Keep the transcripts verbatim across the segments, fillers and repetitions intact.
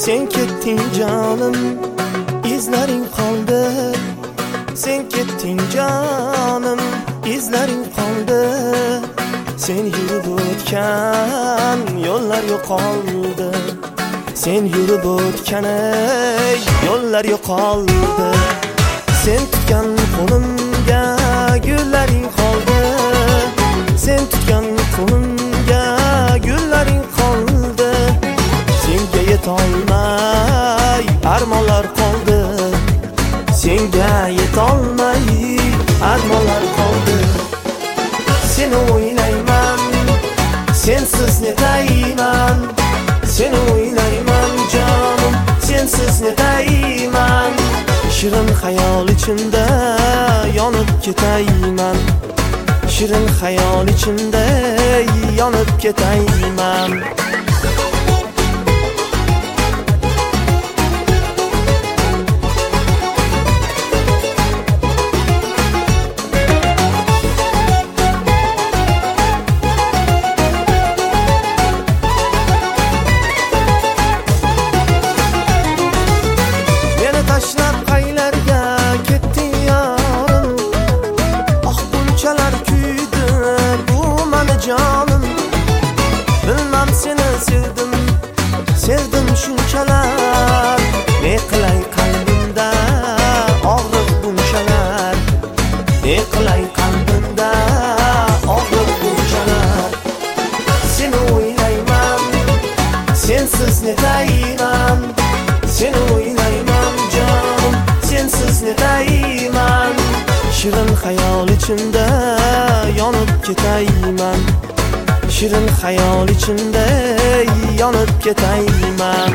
Sen ketding jonim, izlaring qoldi. Sen ketding jonim, izlaring qoldi. Sen yurib o'tgan yo'llar yo'qoldi. Sen yurib o'tgan yo'llar yo'qoldi. Sen tutgan qo'limga gullaring qoldi. Sen tutgan qo'limga gullaring qoldi. Senga yetolmay armonlar qoldi. Senga yetolmay armonlar qoldi. Seni o'ylayman, sensiz netayman. Seni o'ylayman jonim, sensiz netayman. Shirin xayol ichimda yonib ketayman. Shirin xayol ichimda yonib ketayman. Tashlab qaylarga ketding yorim. Ah bunchalar kuydi bu mani jonim. Bilmam seni sevdim, sevdim shunchalar. Ne qilay qalbimda og'riq bunchalar. Ne qilay qalbimda og'riq bunchalar. Seni o'ylayman, sensiz netayman. Seni o'ylayman jonim, sensiz netayman. Shirin xayol ichimda yonib ketayman. Shirin xayol ichimda yonib ketayman.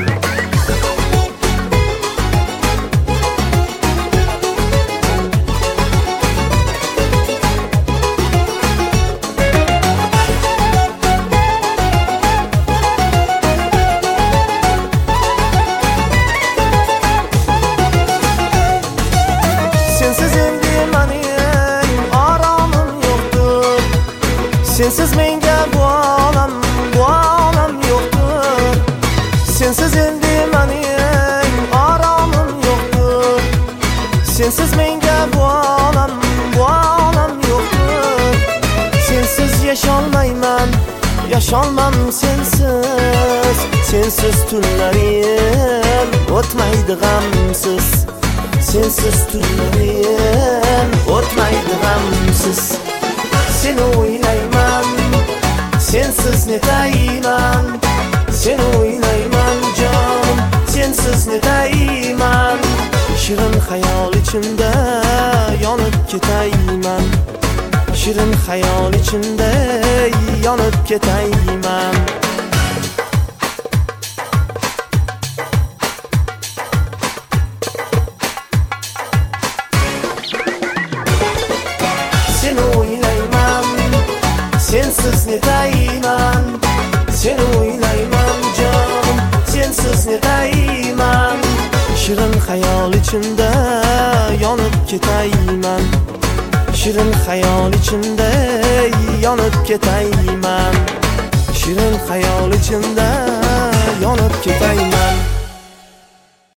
Sensiz menga bu olam, bu olam yo'qdir. Sensiz endi mening oromim yo'qdir. Sensiz menga bu olam, bu olam yo'qdir. Sensiz yasholmayman, yasholmam sensiz. Sensiz tunlarim o'tmaydi g'amsiz. Sensiz tunlarim o'tmaydi g'amsiz. Seni o'ylayman, sensiz netayman. Seni o'ylayman jonim, sensiz netayman. Shirin xayol ichimda yonib ketayman. Shirin xayol ichimda yonib ketayman. Seni o'ylayman, sensiz netayman. Seni o'ylayman jonim, sensiz netayman. Shirin xayol ichimda yonib ketayman. Shirin xayol ichimda yonib ketayman. Shirin xayol ichimda yonib ketayman.